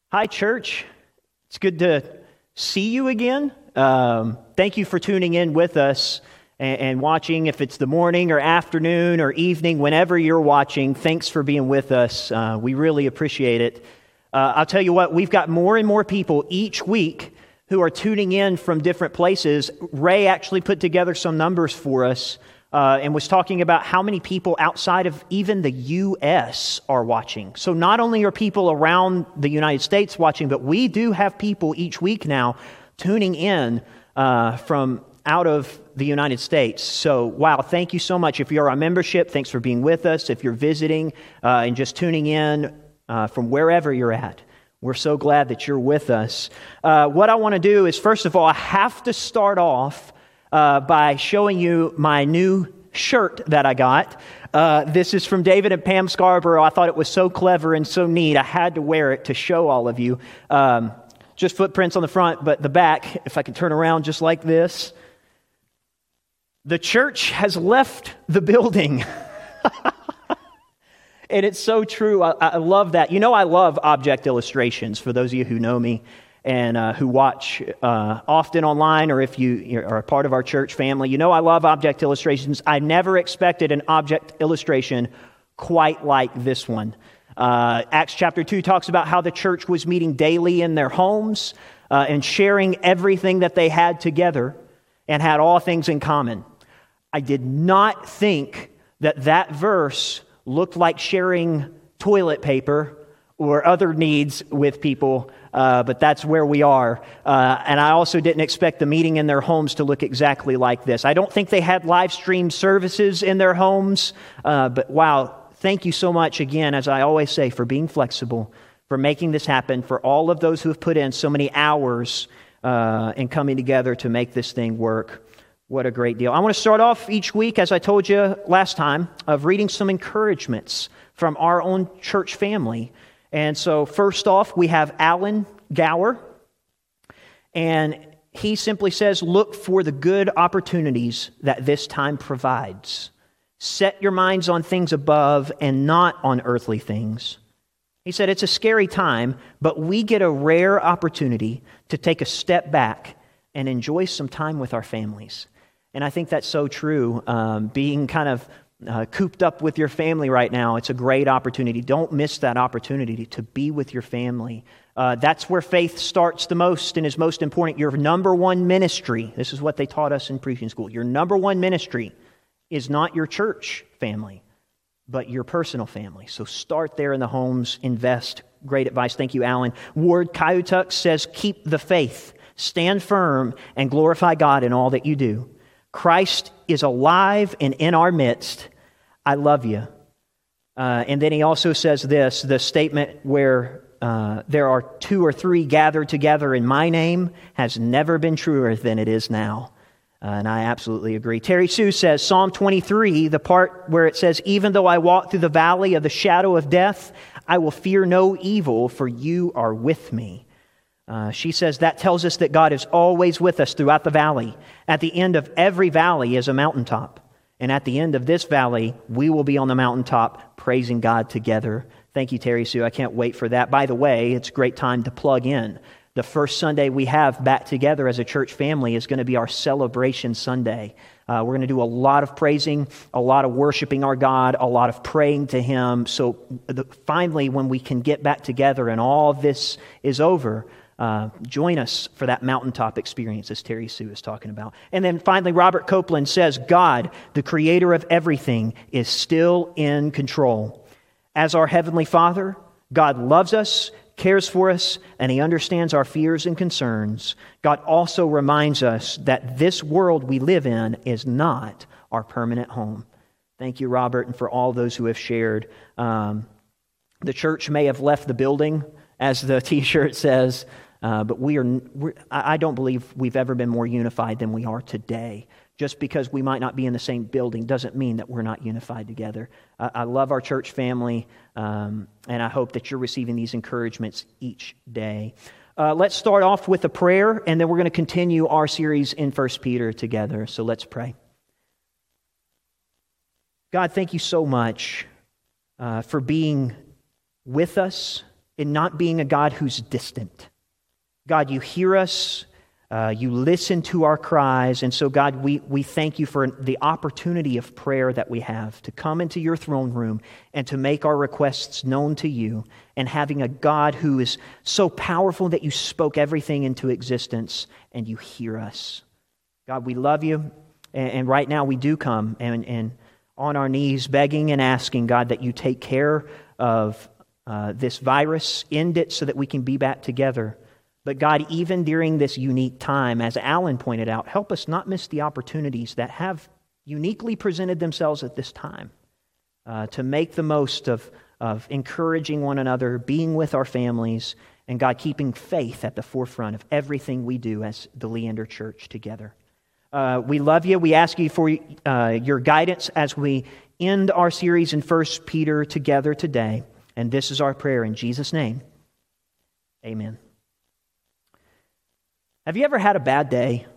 Hi, church. It's good to see you again. Thank you for tuning in with us and watching. If it's the morning or afternoon or evening, whenever you're watching, thanks for being with us. We really appreciate it. I'll tell you what, we've got more and more people each week who are tuning in from different places. Ray actually put together some numbers for us and was talking about how many people outside of even the U.S. are watching. So not only are people around the United States watching, but we do have people each week now tuning in from out of the United States. So, wow, thank you so much. If you're on membership, thanks for being with us. If you're visiting and just tuning in from wherever you're at, we're so glad that you're with us. What I want to do is, first of all, I have to start off by showing you my new shirt that I got. This is from David and Pam Scarborough. I thought it was so clever and so neat. I had to wear it to show all of you. Just footprints on the front, but the back, if I can turn around just like this. The church has left the building. And it's so true. I love that. You know, I love object illustrations, for those of you who know me and who watch often online, or if you are a part of our church family. You know I love object illustrations. I never expected an object illustration quite like this one. Acts chapter 2 talks about how the church was meeting daily in their homes and sharing everything that they had together and had all things in common. I did not think that verse looked like sharing toilet paper or other needs with people, but that's where we are. And I also didn't expect the meeting in their homes to look exactly like this. I don't think they had live stream services in their homes, but wow, thank you so much again, as I always say, for being flexible, for making this happen, for all of those who have put in so many hours in coming together to make this thing work. What a great deal. I want to start off each week, as I told you last time, of reading some encouragements from our own church family. And so first off, we have Alan Gower, and he simply says, look for the good opportunities that this time provides. Set your minds on things above and not on earthly things. He said, it's a scary time, but we get a rare opportunity to take a step back and enjoy some time with our families. And I think that's so true. Being kind of cooped up with your family right now, it's a great opportunity. Don't miss that opportunity to be with your family. That's where faith starts the most and is most important. Your number one ministry, this is what they taught us in preaching school, your number one ministry is not your church family, but your personal family. So start there in the homes, invest. Great advice. Thank you, Alan. Ward Kaiutuk says, keep the faith, stand firm, and glorify God in all that you do. Christ is alive and in our midst. I love you. And then he also says this, the statement where there are 2 or 3 gathered together in my name has never been truer than it is now. And I absolutely agree. Terry Sue says, Psalm 23, the part where it says, even though I walk through the valley of the shadow of death, I will fear no evil, for you are with me. She says that tells us that God is always with us throughout the valley. At the end of every valley is a mountaintop. And at the end of this valley, we will be on the mountaintop praising God together. Thank you, Terry Sue. I can't wait for that. By the way, it's a great time to plug in. The first Sunday we have back together as a church family is going to be our celebration Sunday. We're going to do a lot of praising, a lot of worshiping our God, a lot of praying to Him. So finally, when we can get back together and all this is over, join us for that mountaintop experience, as Terry Sue is talking about. And then finally, Robert Copeland says, God, the creator of everything, is still in control. As our Heavenly Father, God loves us, cares for us, and He understands our fears and concerns. God also reminds us that this world we live in is not our permanent home. Thank you, Robert, and for all those who have shared. The church may have left the building, as the t-shirt says, but I don't believe we've ever been more unified than we are today. Just because we might not be in the same building doesn't mean that we're not unified together. I love our church family, and I hope that you're receiving these encouragements each day. Let's start off with a prayer, and then we're going to continue our series in 1 Peter together. So let's pray. God, thank you so much for being with us in not being a God who's distant. God, you hear us, you listen to our cries, and so God, we thank you for the opportunity of prayer that we have to come into your throne room and to make our requests known to you, and having a God who is so powerful that you spoke everything into existence and you hear us. God, we love you, and right now we do come and on our knees begging and asking, God, that you take care of this virus, end it so that we can be back together. But God, even during this unique time, as Alan pointed out, help us not miss the opportunities that have uniquely presented themselves at this time to make the most of encouraging one another, being with our families, and God, keeping faith at the forefront of everything we do as the Leander Church together. We love you. We ask you for your guidance as we end our series in 1 Peter together today. And this is our prayer in Jesus' name. Amen. Have you ever had a bad day?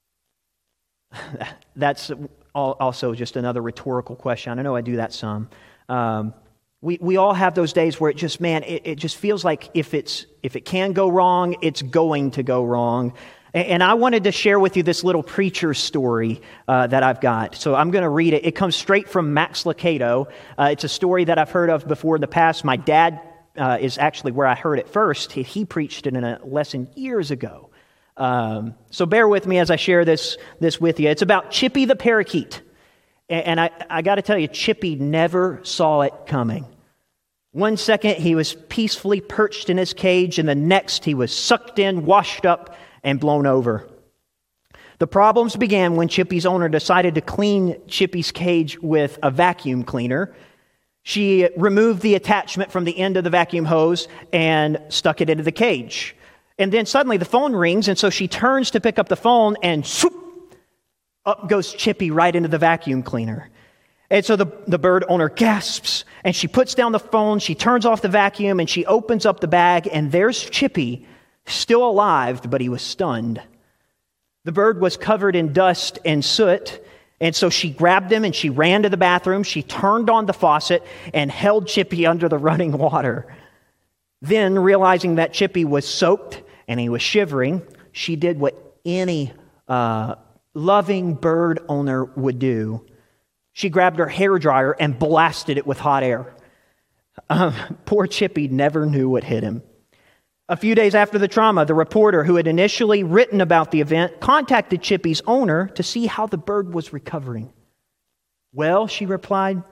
That's also just another rhetorical question. I know I do that some. We all have those days where it just feels like if it can go wrong, it's going to go wrong. And I wanted to share with you this little preacher story that I've got. So I'm going to read it. It comes straight from Max Lucado. It's a story that I've heard of before in the past. My dad is actually where I heard it first. He preached it in a lesson years ago. So bear with me as I share this with you. It's about Chippy the parakeet. And I got to tell you, Chippy never saw it coming. One second he was peacefully perched in his cage, and the next he was sucked in, washed up, and blown over. The problems began when Chippy's owner decided to clean Chippy's cage with a vacuum cleaner. She removed the attachment from the end of the vacuum hose and stuck it into the cage. And then suddenly the phone rings, and so she turns to pick up the phone, and swoop, up goes Chippy right into the vacuum cleaner. And so the bird owner gasps, and she puts down the phone, she turns off the vacuum, and she opens up the bag, and there's Chippy, still alive, but he was stunned. The bird was covered in dust and soot, and so she grabbed him and she ran to the bathroom. She turned on the faucet and held Chippy under the running water. Then, realizing that Chippy was soaked and he was shivering, she did what any loving bird owner would do. She grabbed her hairdryer and blasted it with hot air. Poor Chippy never knew what hit him. A few days after the trauma, the reporter who had initially written about the event contacted Chippy's owner to see how the bird was recovering. Well, she replied,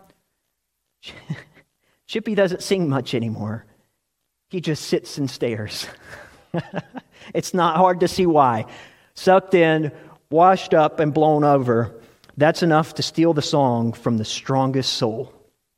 Chippy doesn't sing much anymore. He just sits and stares. It's not hard to see why. Sucked in, washed up, and blown over. That's enough to steal the song from the strongest soul.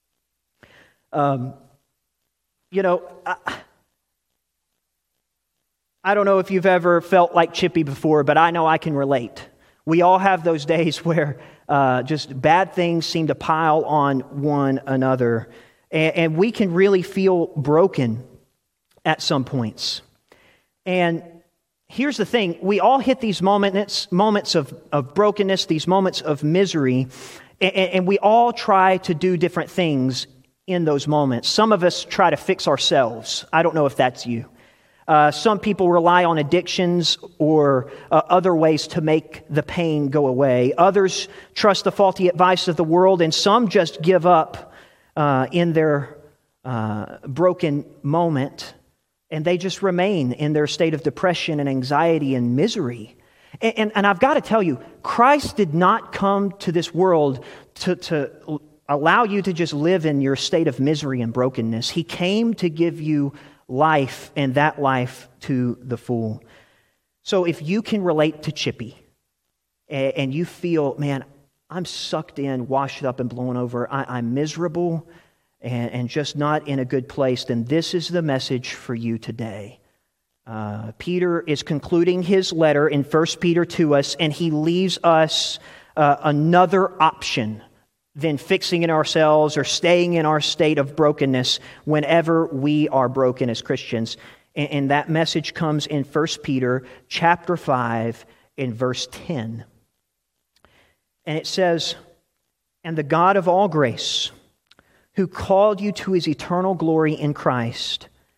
I don't know if you've ever felt like Chippy before, but I know I can relate. We all have those days where just bad things seem to pile on one another, and we can really feel broken at some points. And here's the thing, we all hit these moments of brokenness, these moments of misery, and we all try to do different things in those moments. Some of us try to fix ourselves. I don't know if that's you. Some people rely on addictions or other ways to make the pain go away. Others trust the faulty advice of the world, and some just give up in their broken moment, and they just remain in their state of depression and anxiety and misery. And I've got to tell you, Christ did not come to this world to allow you to just live in your state of misery and brokenness. He came to give you life, and that life to the full. So if you can relate to Chippy and you feel, man, I'm sucked in, washed up, and blown over, I'm miserable and just not in a good place, then this is the message for you today. Peter is concluding his letter in 1 Peter to us, and he leaves us another option than fixing in ourselves or staying in our state of brokenness whenever we are broken as Christians. And that message comes in 1 Peter chapter 5 in verse 10. And it says, "And the God of all grace, who called you to his eternal glory in Christ,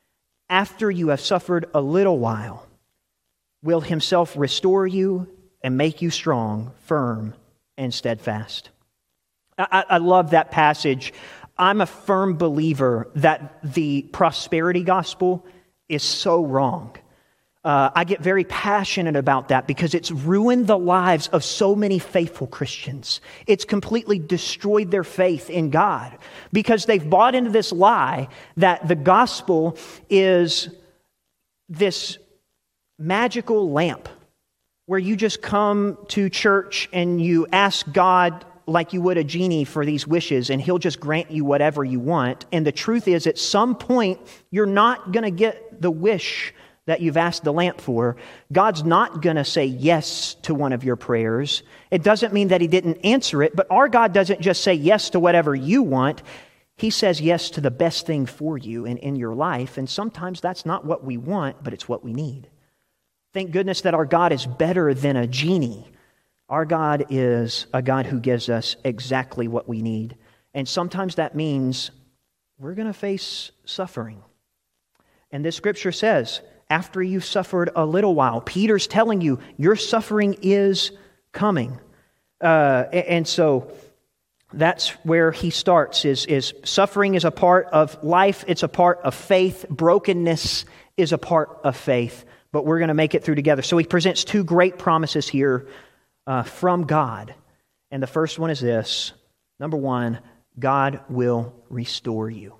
after you have suffered a little while, will himself restore you and make you strong, firm, and steadfast. I love that passage. I'm a firm believer that the prosperity gospel is so wrong. I get very passionate about that because it's ruined the lives of so many faithful Christians. It's completely destroyed their faith in God because they've bought into this lie that the gospel is this magical lamp where you just come to church and you ask God like you would a genie for these wishes, and he'll just grant you whatever you want. And the truth is, at some point, you're not going to get the wish that you've asked the lamp for. God's not going to say yes to one of your prayers. It doesn't mean that he didn't answer it, but our God doesn't just say yes to whatever you want. He says yes to the best thing for you and in your life, and sometimes that's not what we want, but it's what we need. Thank goodness that our God is better than a genie. Our God is a God who gives us exactly what we need. And sometimes that means we're going to face suffering. And this scripture says, after you've suffered a little while, Peter's telling you, your suffering is coming. And so that's where he starts, is suffering is a part of life. It's a part of faith. Brokenness is a part of faith. But we're going to make it through together. So he presents two great promises here from God. And the first one is this. Number one, God will restore you.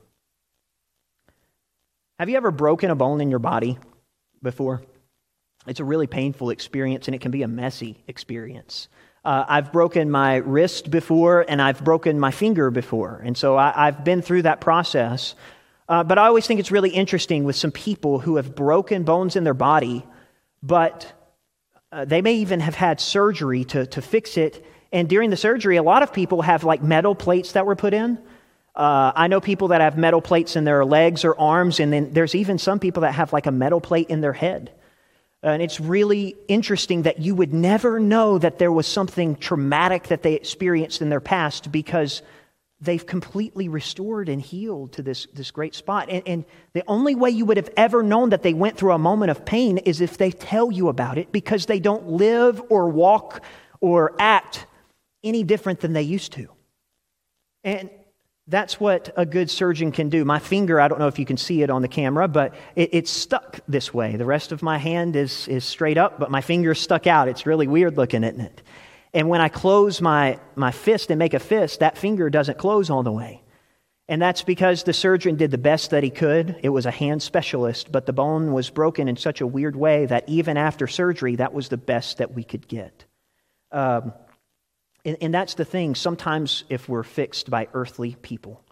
Have you ever broken a bone in your body before? It's a really painful experience, and it can be a messy experience. I've broken my wrist before, and I've broken my finger before. And so I've been through that process. But I always think it's really interesting with some people who have broken bones in their body, but they may even have had surgery to fix it. And during the surgery, a lot of people have like metal plates that were put in. I know people that have metal plates in their legs or arms, and then there's even some people that have like a metal plate in their head. And it's really interesting that you would never know that there was something traumatic that they experienced in their past because they've completely restored and healed to this great spot. And the only way you would have ever known that they went through a moment of pain is if they tell you about it, because they don't live or walk or act any different than they used to. And that's what a good surgeon can do. My finger, I don't know if you can see it on the camera, but it's stuck this way. The rest of my hand is straight up, but my finger's stuck out. It's really weird looking, isn't it? And when I close my fist and make a fist, that finger doesn't close all the way. And that's because the surgeon did the best that he could. It was a hand specialist, but the bone was broken in such a weird way that even after surgery, that was the best that we could get. And that's the thing. Sometimes if we're fixed by earthly people,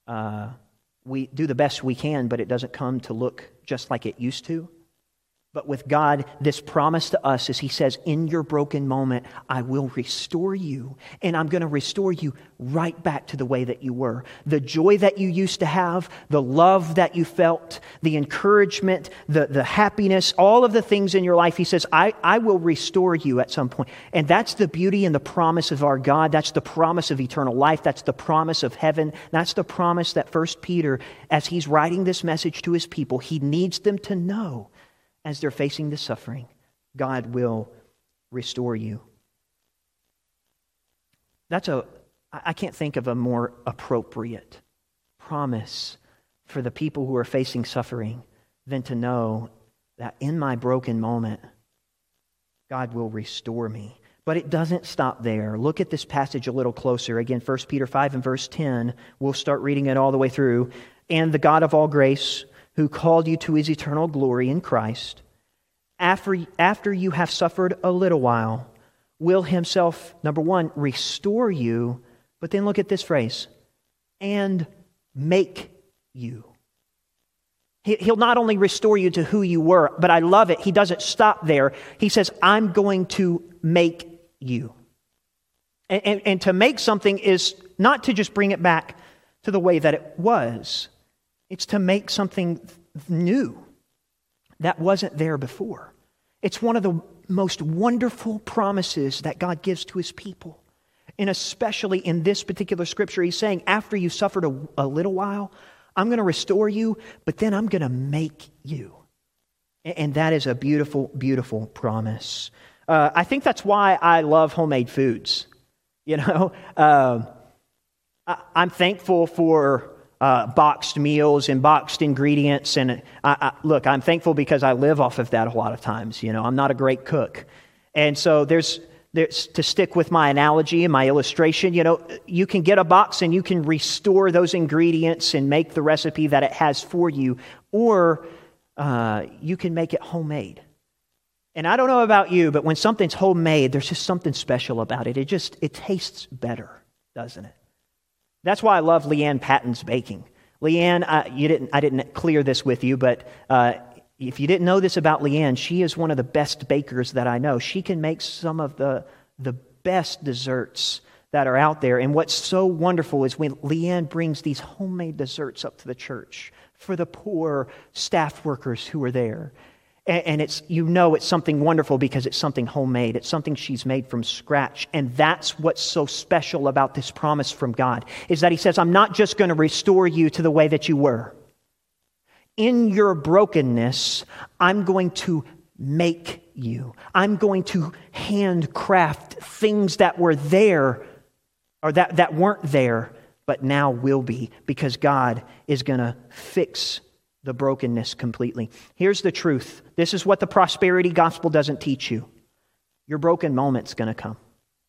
we do the best we can, but it doesn't come to look just like it used to. But with God, this promise to us is he says, in your broken moment, I will restore you. And I'm going to restore you right back to the way that you were. The joy that you used to have, the love that you felt, the encouragement, the happiness, all of the things in your life. He says, I will restore you at some point. And that's the beauty and the promise of our God. That's the promise of eternal life. That's the promise of heaven. That's the promise that 1 Peter, as he's writing this message to his people, he needs them to know. As they're facing the suffering, God will restore you. I can't think of a more appropriate promise for the people who are facing suffering than to know that in my broken moment, God will restore me. But it doesn't stop there. Look at this passage a little closer. Again, 1 Peter 5 and verse 10. We'll start reading it all the way through. And the God of all grace, who called you to his eternal glory in Christ, after you have suffered a little while, will himself, number one, restore you, but then look at this phrase, and make you. He'll not only restore you to who you were, but I love it. He doesn't stop there. He says, I'm going to make you. And to make something is not to just bring it back to the way that it was. It's to make something new that wasn't there before. It's one of the most wonderful promises that God gives to his people. And especially in this particular scripture, he's saying, after you suffered a little while, I'm going to restore you, but then I'm going to make you. And that is a beautiful, beautiful promise. I think that's why I love homemade foods. I'm thankful for boxed meals and boxed ingredients. And look, I'm thankful because I live off of that a lot of times. I'm not a great cook. And so there's to stick with my analogy and my illustration, you can get a box and you can restore those ingredients and make the recipe that it has for you, or you can make it homemade. And I don't know about you, but when something's homemade, there's just something special about it. It tastes better, doesn't it? That's why I love Leanne Patton's baking. Leanne, I didn't clear this with you, but if you didn't know this about Leanne, she is one of the best bakers that I know. She can make some of the best desserts that are out there. And what's so wonderful is when Leanne brings these homemade desserts up to the church for the poor staff workers who are there. And it's something wonderful because it's something homemade. It's something she's made from scratch. And that's what's so special about this promise from God, is that He says, I'm not just going to restore you to the way that you were. In your brokenness, I'm going to make you. I'm going to handcraft things that were there, or that weren't there, but now will be, because God is going to fix the brokenness completely. Here's the truth. This is what the prosperity gospel doesn't teach you. Your broken moment's going to come.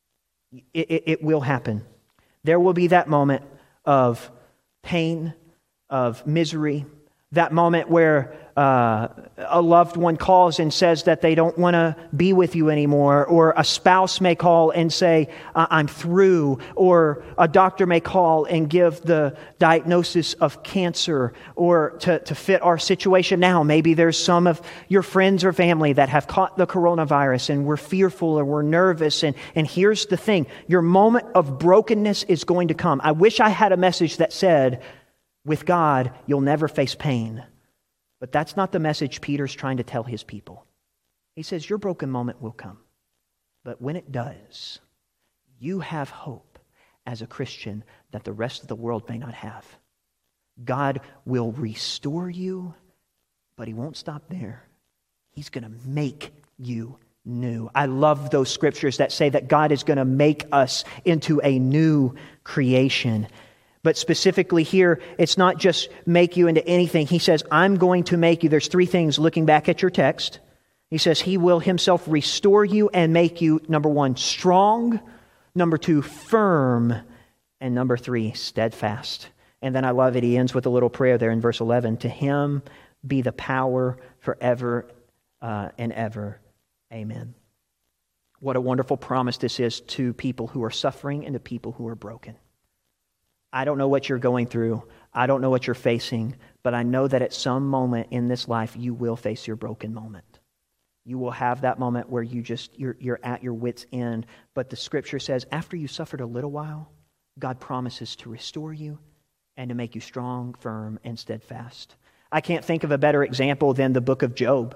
It will happen. There will be that moment of pain, of misery, that moment where a loved one calls and says that they don't want to be with you anymore, or a spouse may call and say, I'm through, or a doctor may call and give the diagnosis of cancer, or to fit our situation now. Maybe there's some of your friends or family that have caught the coronavirus and we're fearful or we're nervous. And here's the thing, your moment of brokenness is going to come. I wish I had a message that said, with God, you'll never face pain. But that's not the message Peter's trying to tell his people. He says, your broken moment will come. But when it does, you have hope as a Christian that the rest of the world may not have. God will restore you, but He won't stop there. He's going to make you new. I love those scriptures that say that God is going to make us into a new creation. But specifically here, it's not just make you into anything. He says, I'm going to make you. There's three things looking back at your text. He says He will Himself restore you and make you, number one, strong, number two, firm, and number three, steadfast. And then I love it. He ends with a little prayer there in verse 11. To Him be the power forever and ever. Amen. What a wonderful promise this is to people who are suffering and to people who are broken. I don't know what you're going through. I don't know what you're facing, but I know that at some moment in this life, you will face your broken moment. You will have that moment where you're at your wit's end. But the scripture says, after you suffered a little while, God promises to restore you and to make you strong, firm, and steadfast. I can't think of a better example than the book of Job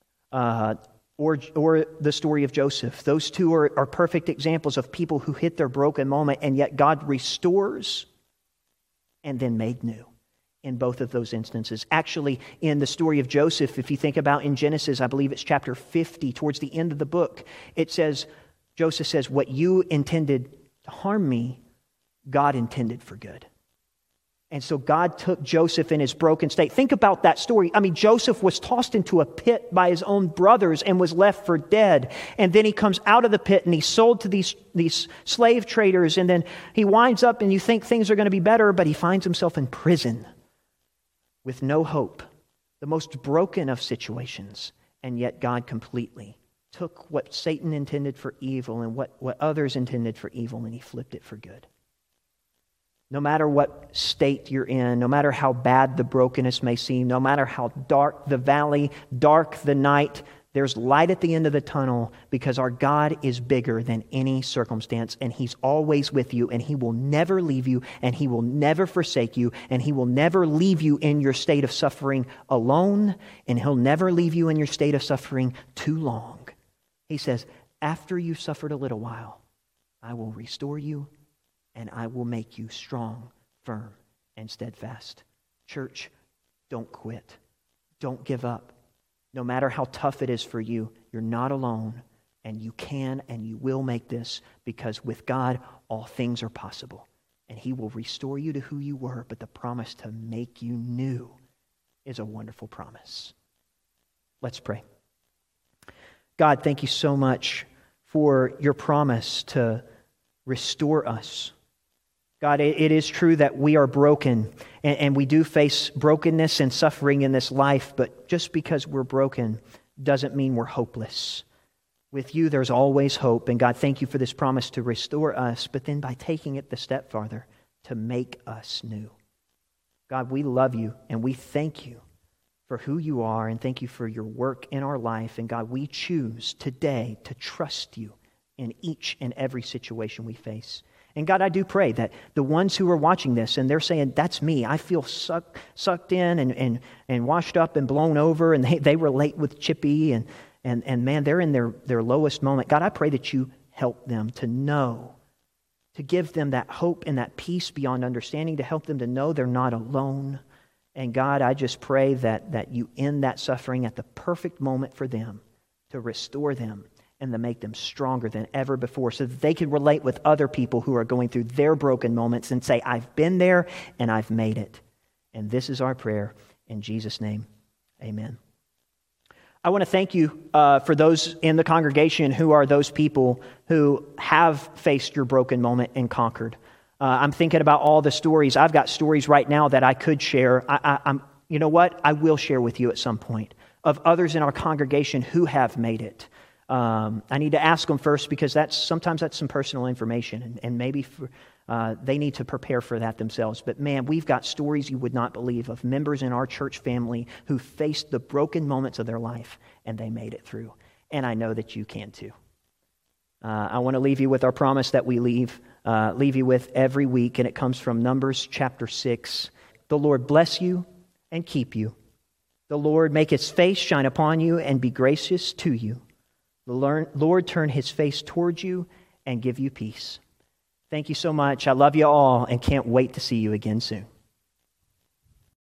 or the story of Joseph. Those two are perfect examples of people who hit their broken moment, and yet God restores and then made new in both of those instances. Actually, in the story of Joseph, if you think about in Genesis, I believe it's chapter 50, towards the end of the book, it says, Joseph says, what you intended to harm me, God intended for good. And so God took Joseph in his broken state. Think about that story. I mean, Joseph was tossed into a pit by his own brothers and was left for dead. And then he comes out of the pit and he's sold to these slave traders. And then he winds up and you think things are going to be better, but he finds himself in prison with no hope. The most broken of situations. And yet God completely took what Satan intended for evil and what others intended for evil, and He flipped it for good. No matter what state you're in, no matter how bad the brokenness may seem, no matter how dark the valley, dark the night, there's light at the end of the tunnel, because our God is bigger than any circumstance, and He's always with you, and He will never leave you, and He will never forsake you, and He will never leave you in your state of suffering alone, and He'll never leave you in your state of suffering too long. He says, after you've suffered a little while, I will restore you, and I will make you strong, firm, and steadfast. Church, don't quit. Don't give up. No matter how tough it is for you, you're not alone, and you can and you will make this, because with God, all things are possible. And He will restore you to who you were, but the promise to make you new is a wonderful promise. Let's pray. God, thank you so much for your promise to restore us. God, it is true that we are broken, and we do face brokenness and suffering in this life, but just because we're broken doesn't mean we're hopeless. With you, there's always hope, and God, thank you for this promise to restore us, but then by taking it the step farther, to make us new. God, we love you, and we thank you for who you are, and thank you for your work in our life, and God, we choose today to trust you in each and every situation we face. And God, I do pray that the ones who are watching this and they're saying, that's me, I feel sucked in and washed up and blown over, and they relate with Chippy, and man, they're in their lowest moment. God, I pray that you help them to know, to give them that hope and that peace beyond understanding, to help them to know they're not alone. And God, I just pray that you end that suffering at the perfect moment for them, to restore them and to make them stronger than ever before, so that they can relate with other people who are going through their broken moments and say, I've been there and I've made it. And this is our prayer. In Jesus' name, amen. I want to thank you for those in the congregation who are those people who have faced your broken moment and conquered. I'm thinking about all the stories. I've got stories right now that I could share. You know what? I will share with you at some point of others in our congregation who have made it. I need to ask them first, because sometimes that's some personal information, and maybe they need to prepare for that themselves. But man, we've got stories you would not believe of members in our church family who faced the broken moments of their life and they made it through. And I know that you can too. I want to leave you with our promise that we leave you with every week, and it comes from Numbers chapter 6. The Lord bless you and keep you. The Lord make His face shine upon you and be gracious to you. The Lord turn His face towards you and give you peace. Thank you so much. I love you all and can't wait to see you again soon.